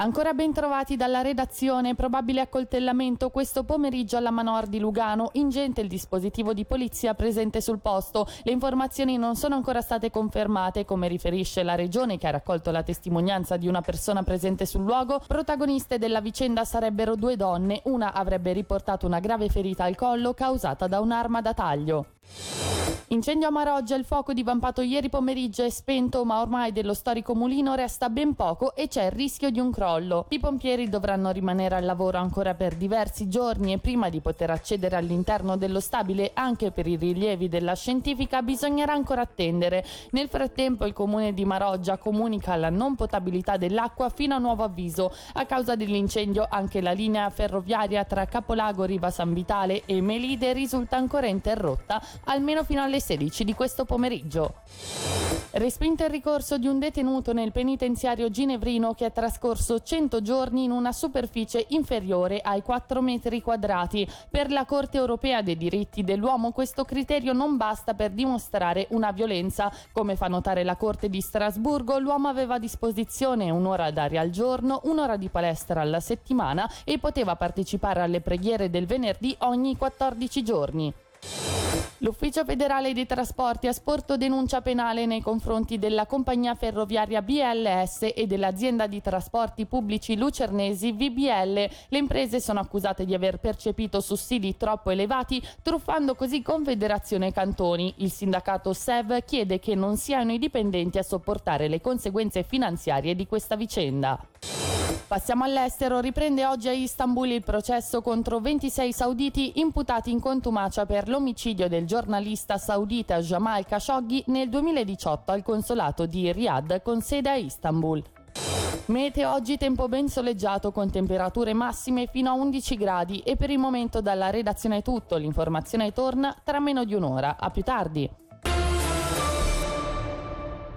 Ancora ben trovati dalla redazione, probabile accoltellamento questo pomeriggio alla Manor di Lugano, ingente il dispositivo di polizia presente sul posto. Le informazioni non sono ancora state confermate, come riferisce la regione che ha raccolto la testimonianza di una persona presente sul luogo. Protagoniste della vicenda sarebbero 2 donne, una avrebbe riportato una grave ferita al collo causata da un'arma da taglio. Incendio a Maroggia, il fuoco divampato ieri pomeriggio è spento, ma ormai dello storico mulino resta ben poco e c'è il rischio di un crollo. I pompieri dovranno rimanere al lavoro ancora per diversi giorni e prima di poter accedere all'interno dello stabile anche per i rilievi della scientifica bisognerà ancora attendere. Nel frattempo il comune di Maroggia comunica la non potabilità dell'acqua fino a nuovo avviso. A causa dell'incendio anche la linea ferroviaria tra Capolago, Riva San Vitale e Melide risulta ancora interrotta, almeno fino alle 16 di questo pomeriggio. Respinto il ricorso di un detenuto nel penitenziario ginevrino che ha trascorso 100 giorni in una superficie inferiore ai 4 metri quadrati. Per la Corte europea dei diritti dell'uomo questo criterio non basta per dimostrare una violenza. Come fa notare la Corte di Strasburgo, l'uomo aveva a disposizione 1 ora d'aria al giorno, 1 ora di palestra alla settimana e poteva partecipare alle preghiere del venerdì ogni 14 giorni. L'Ufficio federale dei trasporti ha sporto denuncia penale nei confronti della compagnia ferroviaria BLS e dell'azienda di trasporti pubblici lucernesi VBL. Le imprese sono accusate di aver percepito sussidi troppo elevati, truffando così Confederazione e Cantoni. Il sindacato SEV chiede che non siano i dipendenti a sopportare le conseguenze finanziarie di questa vicenda. Passiamo all'estero, riprende oggi a Istanbul il processo contro 26 sauditi imputati in contumacia per l'omicidio del giornalista saudita Jamal Khashoggi nel 2018 al consolato di Riyadh con sede a Istanbul. Meteo oggi tempo ben soleggiato con temperature massime fino a 11 gradi e per il momento dalla redazione è tutto, l'informazione torna tra meno di un'ora. A più tardi.